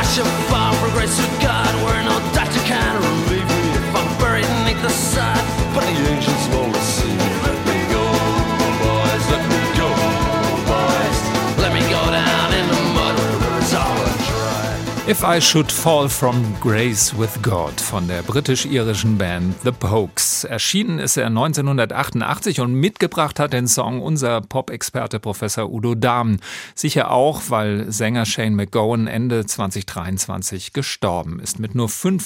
shall fall from grace with God, where no doctor can relieve me. If I'm buried beneath the side, but the angels won't receive me. Let me go, boys, let me go, boys. Let me go down in the mud where the rivers are dry. If I Should Fall from Grace with God von der britisch-irischen Band The Pogues. Erschienen ist er 1988 und mitgebracht hat den Song unser Pop-Experte Professor Udo Dahmen. Sicher auch, weil Sänger Shane MacGowan Ende 2023 gestorben ist, mit nur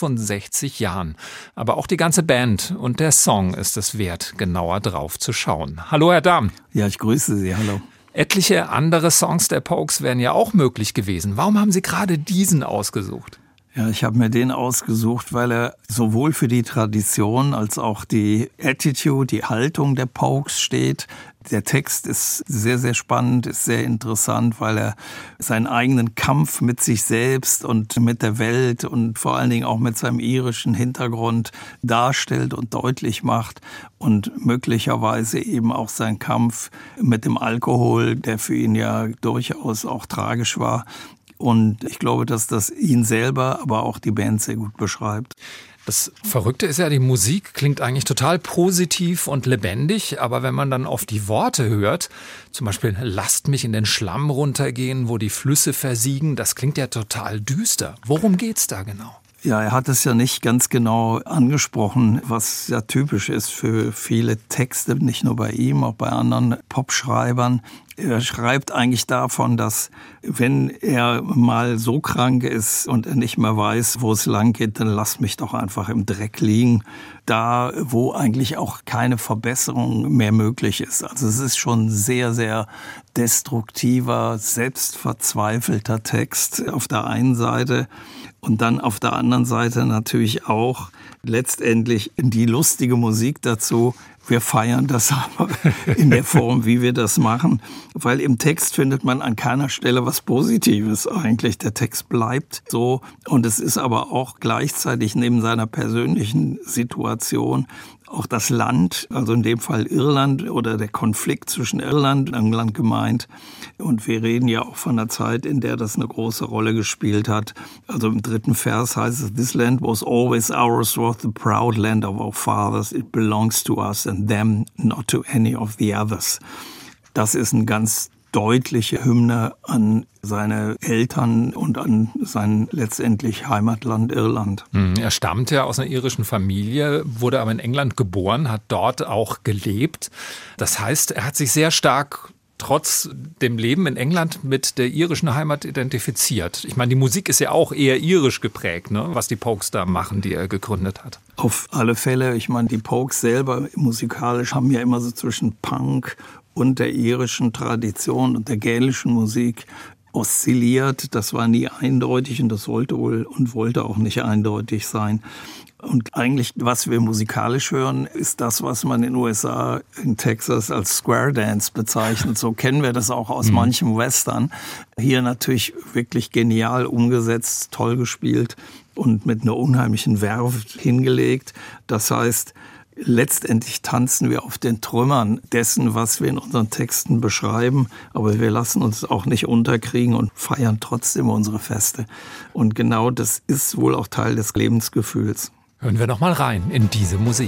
65 Jahren. Aber auch die ganze Band und der Song ist es wert, genauer drauf zu schauen. Hallo Herr Dahmen. Ja, ich grüße Sie, hallo. Etliche andere Songs der Pogues wären ja auch möglich gewesen. Warum haben Sie gerade diesen ausgesucht? Ja, ich habe mir den ausgesucht, weil er sowohl für die Tradition als auch die Attitude, die Haltung der Pogues steht. Der Text ist sehr, sehr spannend, ist sehr interessant, weil er seinen eigenen Kampf mit sich selbst und mit der Welt und vor allen Dingen auch mit seinem irischen Hintergrund darstellt und deutlich macht und möglicherweise eben auch seinen Kampf mit dem Alkohol, der für ihn ja durchaus auch tragisch war. Und ich glaube, dass das ihn selber, aber auch die Band sehr gut beschreibt. Das Verrückte ist ja, die Musik klingt eigentlich total positiv und lebendig, aber wenn man dann auf die Worte hört, zum Beispiel lasst mich in den Schlamm runtergehen, wo die Flüsse versiegen, das klingt ja total düster. Worum geht's da genau? Ja, er hat es ja nicht ganz genau angesprochen, was ja typisch ist für viele Texte, nicht nur bei ihm, auch bei anderen Popschreibern. Er schreibt eigentlich davon, dass wenn er mal so krank ist und er nicht mehr weiß, wo es lang geht, dann lass mich doch einfach im Dreck liegen, da wo eigentlich auch keine Verbesserung mehr möglich ist. Also es ist schon sehr, sehr destruktiver, selbstverzweifelter Text auf der einen Seite und dann auf der anderen Seite natürlich auch letztendlich die lustige Musik dazu. Wir feiern das aber in der Form, wie wir das machen, weil im Text findet man an keiner Stelle was Positives eigentlich. Der Text bleibt so und es ist aber auch gleichzeitig neben seiner persönlichen Situation auch das Land, also in dem Fall Irland oder der Konflikt zwischen Irland und England gemeint. Und wir reden ja auch von einer Zeit, in der das eine große Rolle gespielt hat. Also im 3. Vers heißt es, "This land was always ours, was the proud land of our fathers. It belongs to us and them, not to any of the others." Das ist ein ganz deutliche Hymne an seine Eltern und an sein letztendlich Heimatland Irland. Er stammt ja aus einer irischen Familie, wurde aber in England geboren, hat dort auch gelebt. Das heißt, er hat sich sehr stark trotz dem Leben in England mit der irischen Heimat identifiziert. Ich meine, die Musik ist ja auch eher irisch geprägt, ne? Was die Pogues da machen, die er gegründet hat. Auf alle Fälle. Ich meine, die Pogues selber musikalisch haben ja immer so zwischen Punk und der irischen Tradition und der gälischen Musik oszilliert. Das war nie eindeutig und das sollte wohl und wollte auch nicht eindeutig sein. Und eigentlich, was wir musikalisch hören, ist das, was man in den USA, in Texas als Square Dance bezeichnet. So kennen wir das auch aus manchem Western. Hier natürlich wirklich genial umgesetzt, toll gespielt und mit einer unheimlichen Verve hingelegt. Das heißt, letztendlich tanzen wir auf den Trümmern dessen, was wir in unseren Texten beschreiben, aber wir lassen uns auch nicht unterkriegen und feiern trotzdem unsere Feste. Und genau das ist wohl auch Teil des Lebensgefühls. Hören wir noch mal rein in diese Musik.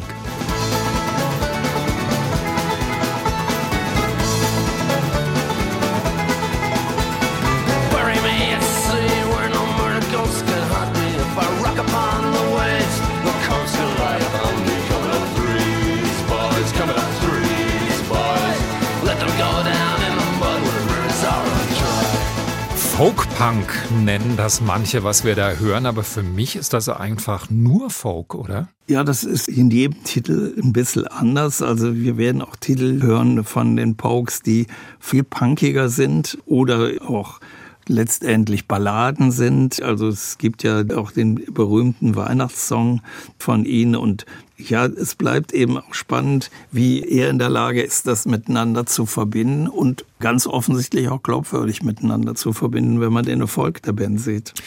Folk-Punk nennen das manche, was wir da hören, aber für mich ist das einfach nur Folk, oder? Ja, das ist in jedem Titel ein bisschen anders. Also wir werden auch Titel hören von den Pogues, die viel punkiger sind oder auch letztendlich Balladen sind. Also es gibt ja auch den berühmten Weihnachtssong von ihnen und ja, es bleibt eben auch spannend, wie er in der Lage ist, das miteinander zu verbinden und ganz offensichtlich auch glaubwürdig miteinander zu verbinden, wenn man den Erfolg der Band sieht.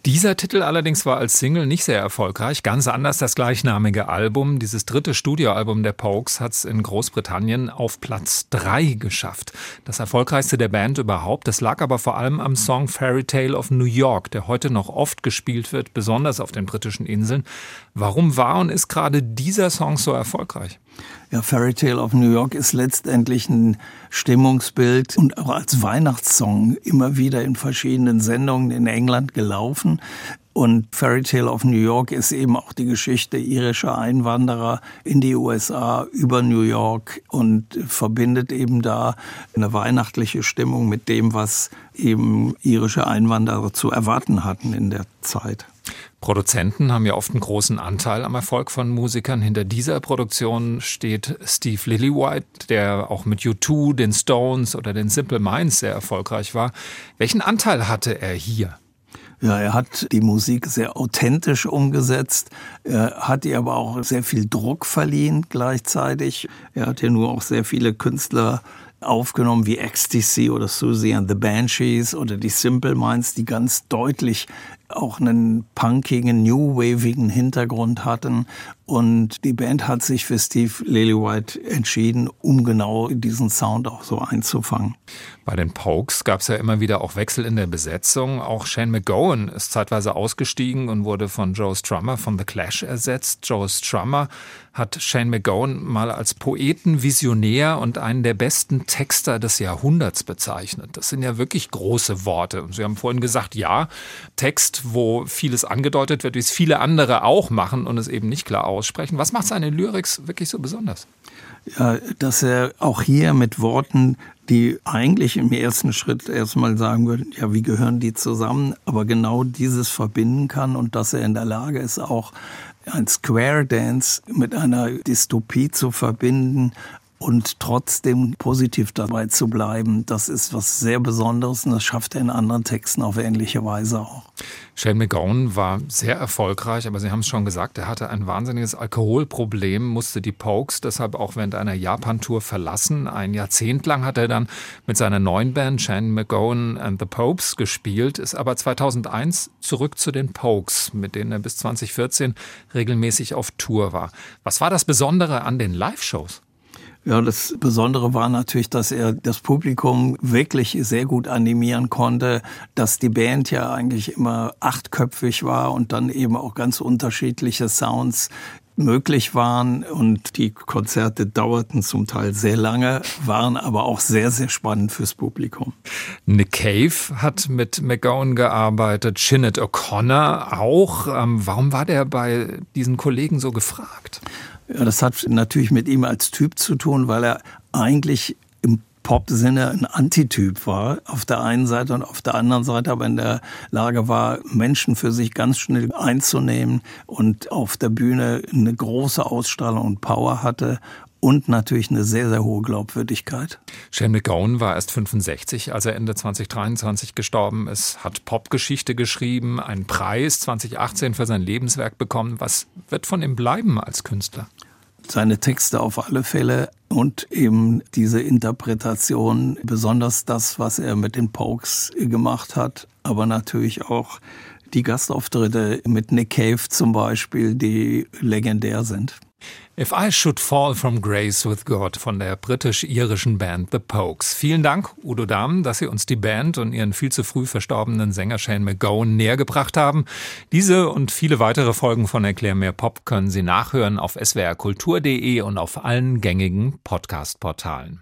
Dieser Titel allerdings war als Single nicht sehr erfolgreich. Ganz anders das gleichnamige Album. Dieses dritte Studioalbum der Pogues hat es in Großbritannien auf Platz 3 geschafft. Das erfolgreichste der Band überhaupt. Das lag aber vor allem am Song Fairy Tale of New York, der heute noch oft gespielt wird, besonders auf den britischen Inseln. Warum war und ist gerade dieser Song so erfolgreich? Ja, Fairy Tale of New York ist letztendlich ein Stimmungsbild und auch als Weihnachtssong immer wieder in verschiedenen Sendungen in England gelaufen. Und Fairy Tale of New York ist eben auch die Geschichte irischer Einwanderer in die USA über New York und verbindet eben da eine weihnachtliche Stimmung mit dem, was eben irische Einwanderer zu erwarten hatten in der Zeit. Produzenten haben ja oft einen großen Anteil am Erfolg von Musikern. Hinter dieser Produktion steht Steve Lillywhite, der auch mit U2, den Stones oder den Simple Minds sehr erfolgreich war. Welchen Anteil hatte er hier? Ja, er hat die Musik sehr authentisch umgesetzt. Er hat ihr aber auch sehr viel Druck verliehen gleichzeitig. Er hat ja nur auch sehr viele Künstler aufgenommen wie Ecstasy oder Susie and the Banshees oder die Simple Minds, die ganz deutlich auch einen punkigen, new-wavigen Hintergrund hatten. Und die Band hat sich für Steve Lillywhite entschieden, um genau diesen Sound auch so einzufangen. Bei den Pogues gab es ja immer wieder auch Wechsel in der Besetzung. Auch Shane MacGowan ist zeitweise ausgestiegen und wurde von Joe Strummer von The Clash ersetzt. Joe Strummer hat Shane MacGowan mal als Poeten, Visionär und einen der besten Texter des Jahrhunderts bezeichnet. Das sind ja wirklich große Worte. Und Sie haben vorhin gesagt, ja, Text, wo vieles angedeutet wird, wie es viele andere auch machen und es eben nicht klar aussprechen. Was macht seine Lyrics wirklich so besonders? Ja, dass er auch hier mit Worten, die eigentlich im ersten Schritt erstmal sagen würden, ja, wie gehören die zusammen, aber genau dieses verbinden kann und dass er in der Lage ist, auch ein Square Dance mit einer Dystopie zu verbinden und trotzdem positiv dabei zu bleiben, das ist was sehr Besonderes und das schafft er in anderen Texten auf ähnliche Weise auch. Shane MacGowan war sehr erfolgreich, aber Sie haben es schon gesagt, er hatte ein wahnsinniges Alkoholproblem, musste die Pogues deshalb auch während einer Japan-Tour verlassen. Ein Jahrzehnt lang hat er dann mit seiner neuen Band Shane MacGowan and the Popes gespielt, ist aber 2001 zurück zu den Pogues, mit denen er bis 2014 regelmäßig auf Tour war. Was war das Besondere an den Live-Shows? Ja, das Besondere war natürlich, dass er das Publikum wirklich sehr gut animieren konnte, dass die Band ja eigentlich immer 8köpfig war und dann eben auch ganz unterschiedliche Sounds möglich waren und die Konzerte dauerten zum Teil sehr lange, waren aber auch sehr, sehr spannend fürs Publikum. Nick Cave hat mit MacGowan gearbeitet, Sinead O'Connor auch. Warum war der bei diesen Kollegen so gefragt? Ja, das hat natürlich mit ihm als Typ zu tun, weil er eigentlich im Pop-Sinne ein Antityp war, auf der einen Seite und auf der anderen Seite aber in der Lage war, Menschen für sich ganz schnell einzunehmen und auf der Bühne eine große Ausstrahlung und Power hatte und natürlich eine sehr, sehr hohe Glaubwürdigkeit. Shane MacGowan war erst 65, als er Ende 2023 gestorben ist, hat Popgeschichte geschrieben, einen Preis 2018 für sein Lebenswerk bekommen. Was wird von ihm bleiben als Künstler? Seine Texte auf alle Fälle und eben diese Interpretation, besonders das, was er mit den Pogues gemacht hat, aber natürlich auch die Gastauftritte mit Nick Cave zum Beispiel, die legendär sind. If I Should Fall from Grace with God von der britisch-irischen Band The Pogues. Vielen Dank, Udo Dahm, dass Sie uns die Band und ihren viel zu früh verstorbenen Sänger Shane MacGowan näher gebracht haben. Diese und viele weitere Folgen von Erklär mir Pop können Sie nachhören auf swrkultur.de und auf allen gängigen Podcast-Portalen.